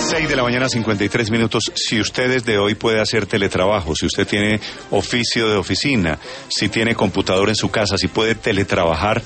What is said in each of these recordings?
6 de la mañana, 53 minutos. Si usted desde hoy puede hacer teletrabajo, si usted tiene oficio de oficina, si tiene computador en su casa, si puede teletrabajar,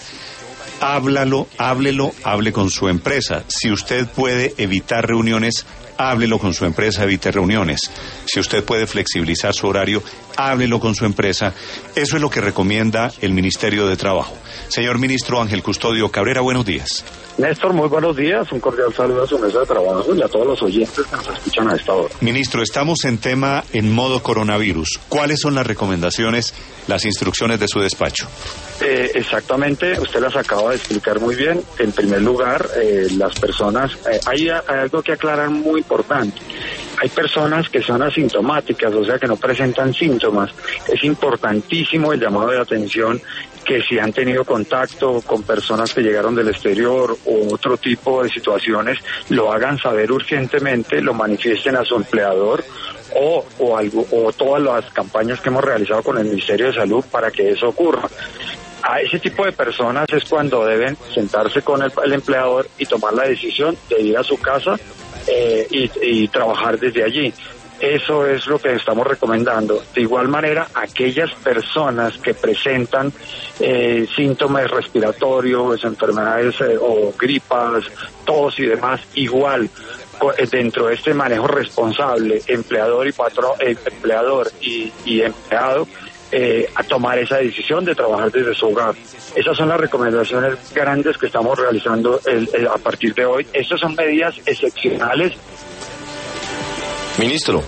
hable con su empresa. Si usted puede evitar reuniones, háblelo con su empresa, evite reuniones. Si usted puede flexibilizar su horario, háblelo con su empresa. Eso es lo que recomienda el Ministerio de Trabajo. Señor Ministro Ángel Custodio Cabrera, buenos días. Néstor, muy buenos días, un cordial saludo a su mesa de trabajo y a todos los oyentes que nos escuchan a esta hora. Ministro, estamos en modo coronavirus. ¿Cuáles son las recomendaciones, las instrucciones de su despacho? Exactamente, usted las acaba de explicar muy bien. En primer lugar, las personas, hay algo que aclarar muy importante. Hay personas que son asintomáticas, o sea que no presentan síntomas. Es importantísimo el llamado de atención que si han tenido contacto con personas que llegaron del exterior o otro tipo de situaciones, lo hagan saber urgentemente, lo manifiesten a su empleador o todas las campañas que hemos realizado con el Ministerio de Salud para que eso ocurra. A ese tipo de personas es cuando deben sentarse con el empleador y tomar la decisión de ir a su casa y trabajar desde allí. Eso es lo que estamos recomendando. De igual manera, aquellas personas que presentan síntomas respiratorios, enfermedades o gripas, tos y demás, igual dentro de este manejo responsable, empleador y empleado, a tomar esa decisión de trabajar desde su hogar. Esas son las recomendaciones grandes que estamos realizando a partir de hoy. Estas son medidas excepcionales. Ministro,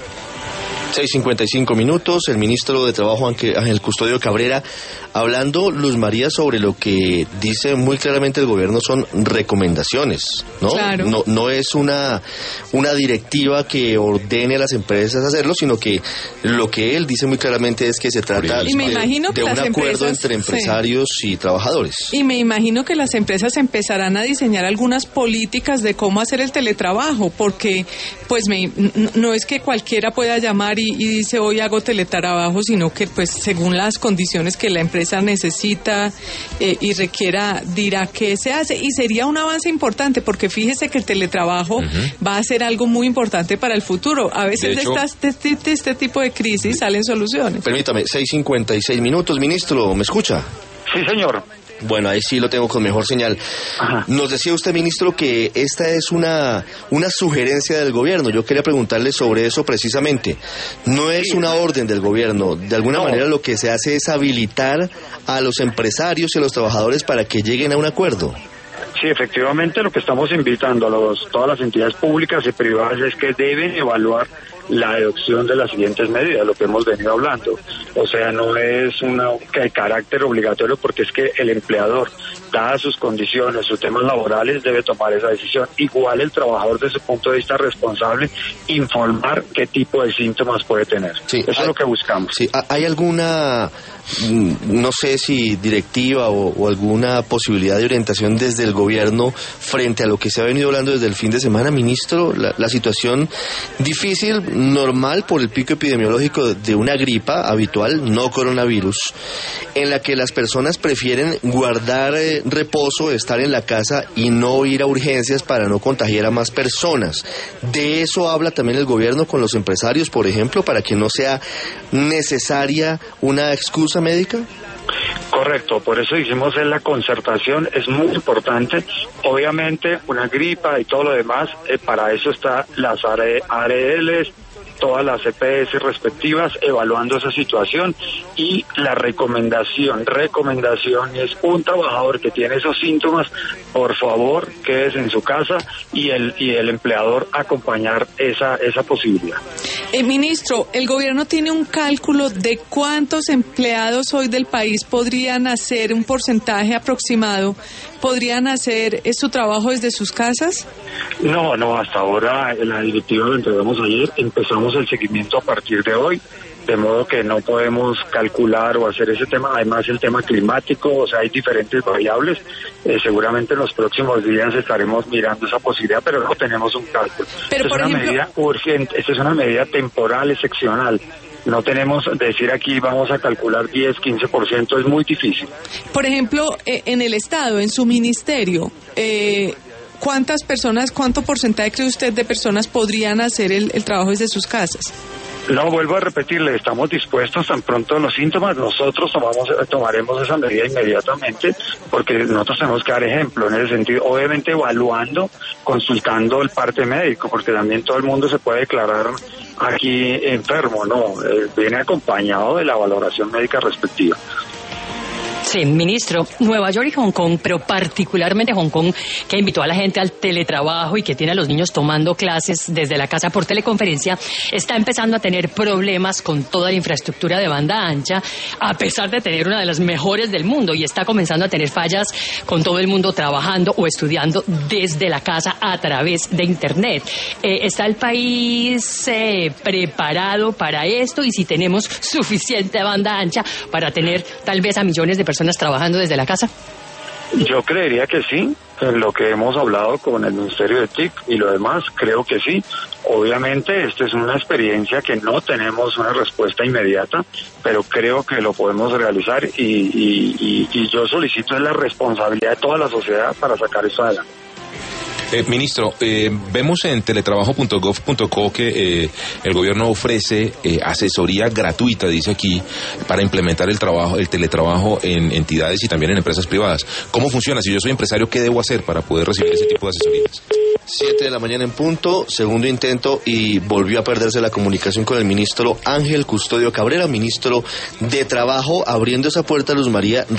6:55 minutos, el ministro de Trabajo Ángel Custodio Cabrera, hablando, Luz María, sobre lo que dice muy claramente el gobierno son recomendaciones, ¿no? Claro. No es una directiva que ordene a las empresas hacerlo, sino que lo que él dice muy claramente es que se trata de un acuerdo entre empresarios y trabajadores. Y me imagino que las empresas empezarán a diseñar algunas políticas de cómo hacer el teletrabajo, porque pues no es que cualquiera pueda llamar y dice hoy hago teletrabajo, sino que pues según las condiciones que la empresa necesita y requiera, dirá qué se hace, y sería un avance importante, porque fíjese que el teletrabajo va a ser algo muy importante para el futuro. A veces de este tipo de crisis salen soluciones. Permítame, 6:56 minutos, ministro, ¿me escucha? Sí, señor. Bueno, ahí sí lo tengo con mejor señal. Ajá. Nos decía usted, ministro, que esta es una sugerencia del gobierno. Yo quería preguntarle sobre eso precisamente. No es una orden del gobierno. De alguna manera lo que se hace es habilitar a los empresarios y a los trabajadores para que lleguen a un acuerdo. Sí, efectivamente, lo que estamos invitando a todas las entidades públicas y privadas es que deben evaluar la adopción de las siguientes medidas, lo que hemos venido hablando. O sea, no es de carácter obligatorio, porque es que el empleador, dadas sus condiciones, sus temas laborales, debe tomar esa decisión. Igual el trabajador, desde su punto de vista responsable, informar qué tipo de síntomas puede tener. Sí, eso es lo que buscamos. Sí, ¿hay alguna, no sé si directiva o alguna posibilidad de orientación desde el gobierno frente a lo que se ha venido hablando desde el fin de semana, ministro? La situación difícil, normal por el pico epidemiológico de una gripa habitual, no coronavirus, en la que las personas prefieren guardar reposo, estar en la casa y no ir a urgencias para no contagiar a más personas. ¿De eso habla también el gobierno con los empresarios, por ejemplo, para que no sea necesaria una excusa médica? Correcto, por eso hicimos la concertación, es muy importante. Obviamente una gripa y todo lo demás, para eso está las ARLs, todas las EPS respectivas, evaluando esa situación, y la recomendación es un trabajador que tiene esos síntomas, por favor, quédese en su casa, y el empleador acompañar esa posibilidad. Ministro, ¿el gobierno tiene un cálculo de cuántos empleados hoy del país podrían hacer, un porcentaje aproximado, podrían hacer su trabajo desde sus casas? No, hasta ahora la directiva lo entregamos ayer, empezamos el seguimiento a partir de hoy, de modo que no podemos calcular o hacer ese tema. Además, el tema climático, o sea, hay diferentes variables. Seguramente en los próximos días estaremos mirando esa posibilidad, pero no tenemos un cálculo. Pero, esta es una medida urgente, esta es una medida temporal, excepcional. No tenemos decir aquí vamos a calcular 10, 15%, es muy difícil. Por ejemplo, en el Estado, en su ministerio, ¿Cuánto porcentaje cree usted de personas podrían hacer el trabajo desde sus casas? No, vuelvo a repetirle, estamos dispuestos tan pronto los síntomas, nosotros tomaremos esa medida inmediatamente, porque nosotros tenemos que dar ejemplo en ese sentido, obviamente evaluando, consultando el parte médico, porque también todo el mundo se puede declarar aquí enfermo, ¿no? Viene acompañado de la valoración médica respectiva. Sí, ministro, Nueva York y Hong Kong, pero particularmente Hong Kong, que invitó a la gente al teletrabajo y que tiene a los niños tomando clases desde la casa por teleconferencia, está empezando a tener problemas con toda la infraestructura de banda ancha, a pesar de tener una de las mejores del mundo, y está comenzando a tener fallas con todo el mundo trabajando o estudiando desde la casa a través de Internet. ¿Está el país preparado para esto? Y si tenemos suficiente banda ancha para tener tal vez a millones de personas trabajando desde la casa. Yo creería que sí, en lo que hemos hablado con el Ministerio de TIC y lo demás, creo que sí. Obviamente esta es una experiencia que no tenemos una respuesta inmediata, pero creo que lo podemos realizar y yo solicito la responsabilidad de toda la sociedad para sacar esto adelante. Ministro, vemos en teletrabajo.gov.co que el gobierno ofrece asesoría gratuita, dice aquí, para implementar el teletrabajo en entidades y también en empresas privadas. ¿Cómo funciona? Si yo soy empresario, ¿qué debo hacer para poder recibir ese tipo de asesorías? 7 de la mañana en punto, segundo intento, y volvió a perderse la comunicación con el ministro Ángel Custodio Cabrera, ministro de Trabajo, abriendo esa puerta, Luz María.